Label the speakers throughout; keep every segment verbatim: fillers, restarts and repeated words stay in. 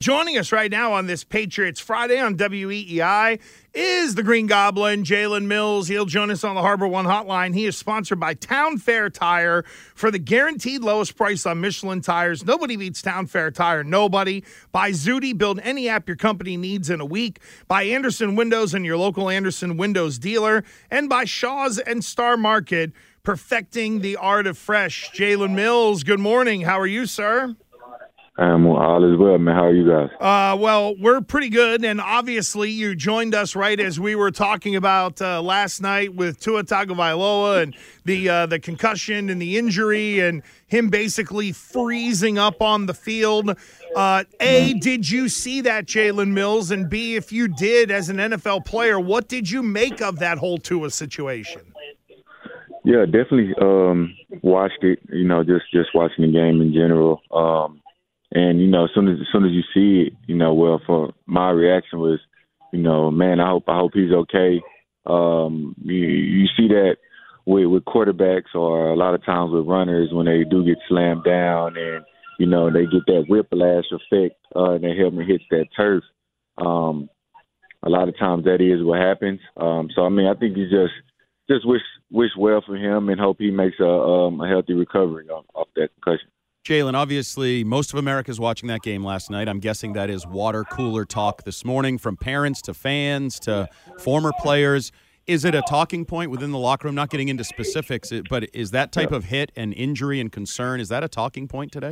Speaker 1: joining us right now on this Patriots Friday on W E E I is the Green Goblin, Jalen Mills. He'll join us on the Harbor One Hotline. He is sponsored by Town Fair Tire for the guaranteed lowest price on Michelin tires. Nobody beats Town Fair Tire. Nobody. By Zudy, build any app your company needs in a week. By Anderson Windows and your local Anderson Windows dealer. And by Shaw's and Star Market, perfecting the art of fresh. Jalen Mills, good morning. How are you, sir?
Speaker 2: Um, all is well, man. How are you guys?
Speaker 1: Uh, well, we're pretty good, and obviously you joined us right as we were talking about uh, last night with Tua Tagovailoa and the uh, the concussion and the injury and him basically freezing up on the field. Uh, A, did you see that, Jalen Mills? And B, if you did as an N F L player, what did you make of that whole Tua situation?
Speaker 2: Yeah, definitely um, watched it, you know, just, just watching the game in general. Um, And, you know, as soon as, as soon as you see it, you know, well, for my reaction was, you know, man, I hope I hope he's okay. Um, you, you see that with, with quarterbacks or a lot of times with runners when they do get slammed down and, you know, they get that whiplash effect uh, and their helmet hits that turf. Um, a lot of times that is what happens. Um, so, I mean, I think you just just wish wish well for him and hope he makes a, um, a healthy recovery off, off that concussion.
Speaker 3: Jalen, obviously, most of America's watching that game last night. I'm guessing that is water cooler talk this morning from parents to fans to former players. Is it a talking point within the locker room? Not getting into specifics, but is that type of hit and injury and concern, is that a talking point today?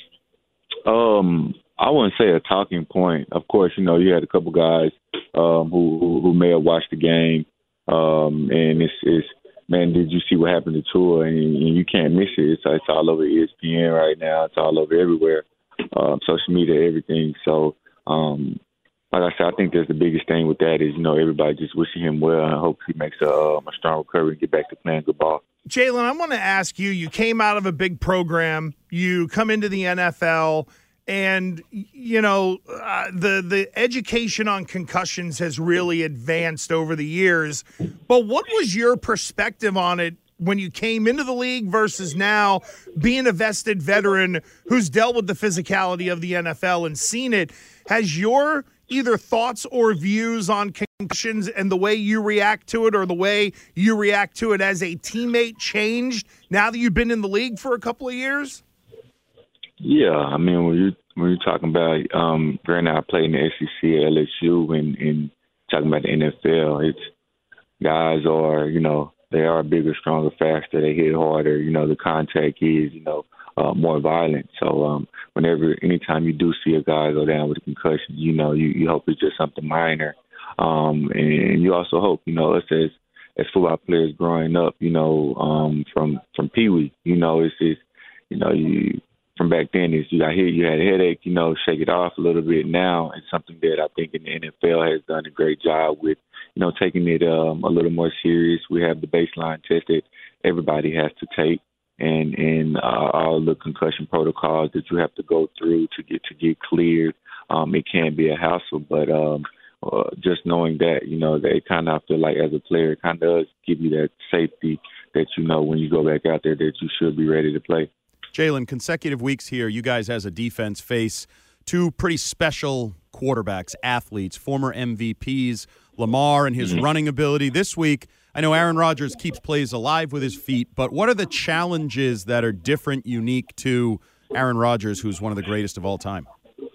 Speaker 2: Um, I wouldn't say a talking point. Of course, you know, you had a couple guys um, who, who who may have watched the game, um, and it's, it's man, did you see what happened to Tua? And, and you can't miss it. It's, it's all over E S P N right now. It's all over everywhere, um, social media, everything. So, um, like I said, I think that's the biggest thing with that is, you know, everybody just wishing him well. I hope he makes a, um, a strong recovery and get back to playing good ball.
Speaker 1: Jalen, I want to ask you, you came out of a big program. You come into the N F L. And, you know, uh, the the education on concussions has really advanced over the years. But what was your perspective on it when you came into the league versus now being a vested veteran who's dealt with the physicality of the N F L and seen it? Has your either thoughts or views on concussions and the way you react to it or the way you react to it as a teammate changed now that you've been in the league for a couple of years?
Speaker 2: Yeah, I mean, when you when you're talking about, um, granted, I played in the S E C at L S U, and, and talking about the N F L, it's guys are, you know, they are bigger, stronger, faster. They hit harder. You know, the contact is, you know, uh, more violent. So, um, whenever, anytime you do see a guy go down with a concussion, you know, you, you hope it's just something minor, um, and you also hope, you know, us as as football players growing up, you know, um, from from Pee Wee, you know, it's, it's you know, you. From back then is you got hit, you had a headache, you know, shake it off a little bit. Now it's something that I think in the N F L has done a great job with, you know, taking it um, a little more serious. We have the baseline test that everybody has to take, and and uh, all the concussion protocols that you have to go through to get to get cleared. Um, it can be a hassle, but um, uh, just knowing that, you know, they kind of feel like as a player, it kind of does give you that safety that you know when you go back out there that you should be ready to play.
Speaker 3: Jalen, consecutive weeks here, you guys as a defense face two pretty special quarterbacks, athletes, former M V Ps, Lamar and his mm-hmm. running ability. This week, I know Aaron Rodgers keeps plays alive with his feet, but what are the challenges that are different, unique to Aaron Rodgers, who's one of the greatest of all time?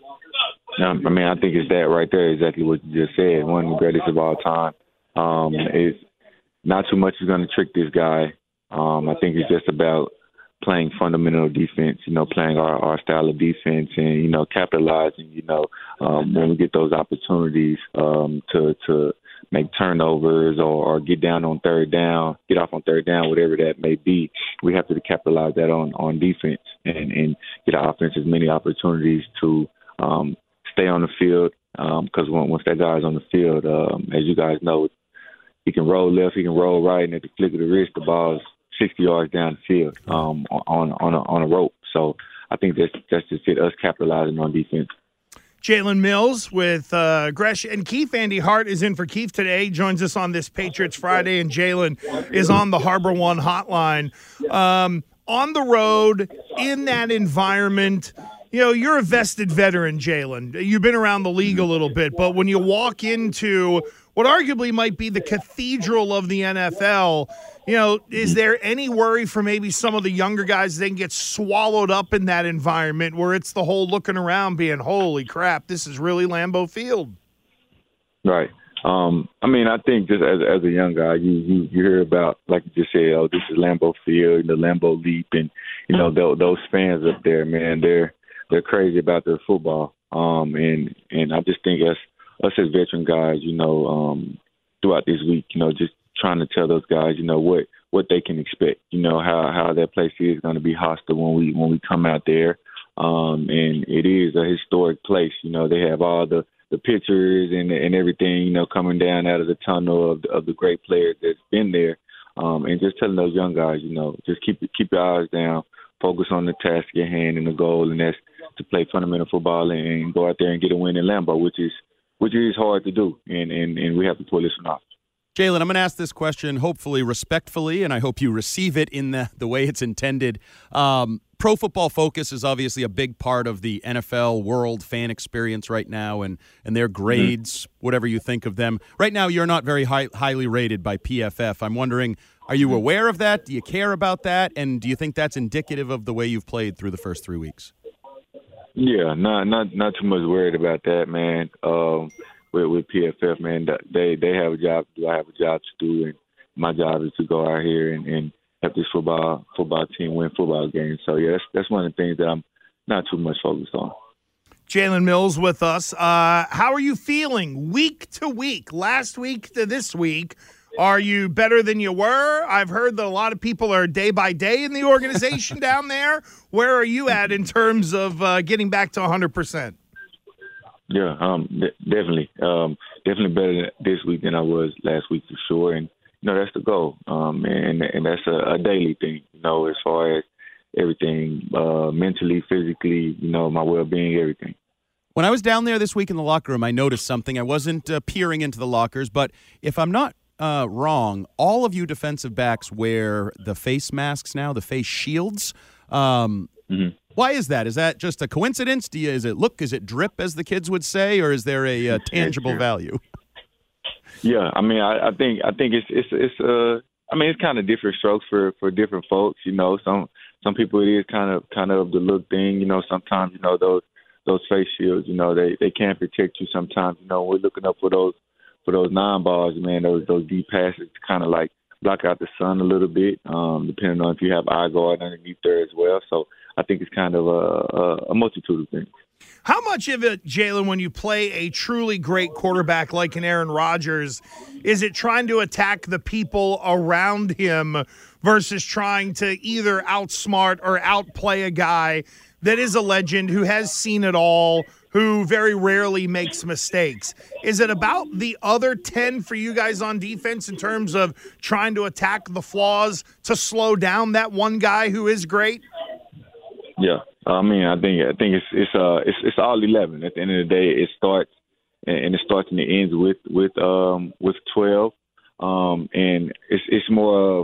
Speaker 2: Um, I mean, I think it's that right there, exactly what you just said, one of the greatest of all time. Um, it's not too much is going to trick this guy. Um, I think it's just about playing fundamental defense, you know, playing our, our style of defense and, you know, capitalizing, you know, um, when we get those opportunities um, to to make turnovers or, or get down on third down, get off on third down, whatever that may be, we have to capitalize that on, on defense and, and get our offense as many opportunities to um, stay on the field because um, once that guy's on the field, um, as you guys know, he can roll left, he can roll right, and at the flick of the wrist, the ball's sixty yards down the field um, on on a, on a rope. So I think that's that's just it, us capitalizing on defense.
Speaker 1: Jalen Mills with uh, Gresh and Keith. Andy Hart is in for Keith today. He joins us on this Patriots Friday, and Jalen is on the Harbor One Hotline. Um, on the road, in that environment, you know, you're a vested veteran, Jalen. You've been around the league a little bit, but when you walk into what arguably might be the cathedral of the N F L, you know, is there any worry for maybe some of the younger guys they can get swallowed up in that environment where it's the whole looking around being, holy crap, this is really Lambeau Field?
Speaker 2: Right. Um, I mean, I think just as as a young guy, you, you you hear about, like you just said, oh, this is Lambeau Field, the Lambeau Leap, and you know those, those fans up there, man, they're they're crazy about their football. Um, and and I just think as us as veteran guys, you know, um, throughout this week, you know, just trying to tell those guys, you know, what what they can expect, you know, how how that place is going to be hostile when we when we come out there. Um, and it is a historic place. You know, they have all the the pictures and and everything, you know, coming down out of the tunnel of the, of the great players that's been there, um, and just telling those young guys, you know, just keep keep your eyes down, focus on the task at hand and the goal, and that's to play fundamental football and, and go out there and get a win in Lambeau, which is which is hard to do, and and, and we have to pull this one off.
Speaker 3: Jalen, I'm going to ask this question hopefully respectfully, and I hope you receive it in the, the way it's intended. Um, Pro Football Focus is obviously a big part of the N F L world fan experience right now, and, and their grades, mm-hmm. whatever you think of them. Right now, you're not very high, highly rated by P F F. I'm wondering, are you aware of that? Do you care about that? And do you think that's indicative of the way you've played through the first three weeks?
Speaker 2: Yeah, not not not too much worried about that, man. Um, with, with P F F, man, they they have a job to do. I have a job to do, and my job is to go out here and, and help this football football team win football games. So yeah, that's that's one of the things that I'm not too much focused on.
Speaker 1: Jalen Mills with us. Uh, how are you feeling week to week? Last week to this week, are you better than you were? I've heard that a lot of people are day by day in the organization down there. Where are you at in terms of uh, getting back to one hundred percent?
Speaker 2: Yeah, um, de- definitely, um, definitely better this week than I was last week for sure. And you know that's the goal, um, and and that's a, a daily thing. You know, as far as everything, uh, mentally, physically, you know, my well-being, everything.
Speaker 3: When I was down there this week in the locker room, I noticed something. I wasn't uh, peering into the lockers, but if I'm not uh, wrong, all of you defensive backs wear the face masks now, the face shields. Um,
Speaker 2: mm-hmm.
Speaker 3: Why is that? Is that just a coincidence? Do you, is it look? Is it drip, as the kids would say, or is there a, a tangible value?
Speaker 2: Yeah, I mean, I, I think I think it's it's it's uh, I mean, it's kind of different strokes for, for different folks. You know, some some people it is kind of kind of the look thing. You know, sometimes you know those those face shields. You know, they they can protect you. Sometimes you know we're looking up for those for those nine balls, man. Those those deep passes to kind of like block out the sun a little bit, um, depending on if you have eye guard underneath there as well. So I think it's kind of a, a, a multitude of things.
Speaker 1: How much of it, Jalen, when you play a truly great quarterback like an Aaron Rodgers, is it trying to attack the people around him versus trying to either outsmart or outplay a guy that is a legend who has seen it all, who very rarely makes mistakes? Is it about the other ten for you guys on defense in terms of trying to attack the flaws to slow down that one guy who is great?
Speaker 2: Yeah, I mean, I think I think it's it's uh it's it's all eleven. At the end of the day, it starts and it starts and it ends with with um with twelve, um and it's it's more of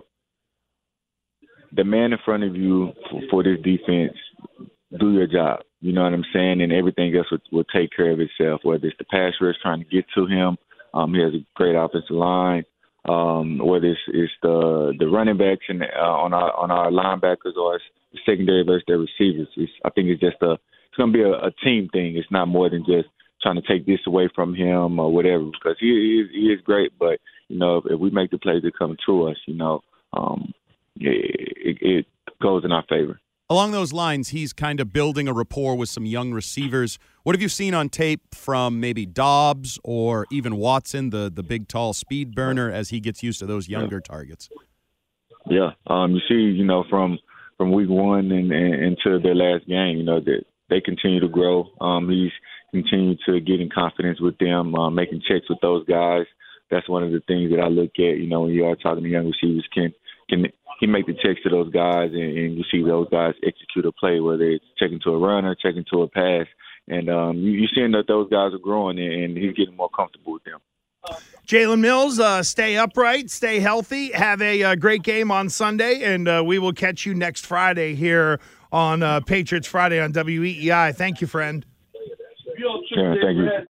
Speaker 2: the man in front of you for, for this defense. Do your job, you know what I'm saying, and everything else will, will take care of itself. Whether it's the pass rush trying to get to him, um, he has a great offensive line. Um, whether it's, it's the the running backs and uh, on our on our linebackers or it's the secondary versus their receivers. It's, I think it's just a it's going to be a, a team thing. It's not more than just trying to take this away from him or whatever, because he, he is he is great. But you know, if, if we make the plays that come to us, you know, um, it, it goes in our favor.
Speaker 3: Along those lines, he's kind of building a rapport with some young receivers. What have you seen on tape from maybe Dobbs or even Watson, the the big, tall speed burner, as he gets used to those younger yeah. targets?
Speaker 2: Yeah, um, you see, you know, from from week one and, and into their last game, you know, that they continue to grow. Um, he's continued to get in confidence with them, uh, making checks with those guys. That's one of the things that I look at, you know, when you are talking to young receivers, can can he make the checks to those guys, and, and you see those guys execute a play, whether it's checking to a runner, checking to a pass, and um, you, you're seeing that those guys are growing, and he's getting more comfortable with them.
Speaker 1: Jalen Mills, uh, stay upright, stay healthy, have a uh, great game on Sunday, and uh, we will catch you next Friday here on uh, Patriots Friday on W E E I. Thank you, friend.
Speaker 2: Yeah, thank you.